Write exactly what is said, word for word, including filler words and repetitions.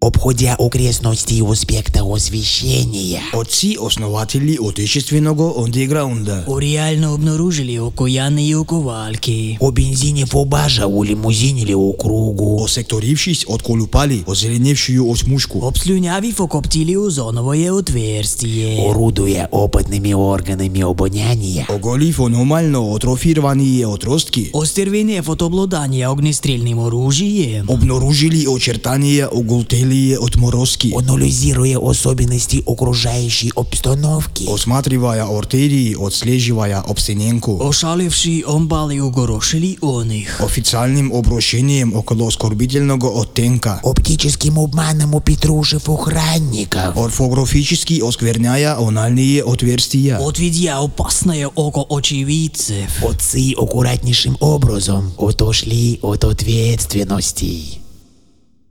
обходя окрестности аспекта освещения. Отцы основатели отечественного андеграунда. О реально обнаружили окаянные оковалки. О бензине Фобажа улимузинили округу. Осекторившись, отколупали озеленевшую осьмушку. Обслюнявив окоптили озоновое отверстие. Орудуя опытными органами обоняния. Оголив аномально атрофированные отростки. Остервенев от обладания огнестрельным оружием. Обнаружили очертания оголтелые отморозки. Анализируя особенности окружающей обстановки. Осматривая артерии, отслеживая обстененку. Ошалевши омбали угорошили о них. Официальным обращением около оскорбительного оттенка. Оптическим обманом упетрушив охранников. Орфографически оскверняя анальные отверстия. Отведя опасное око очевидцев. Отцы аккуратнейшим образом отошли от ответственности.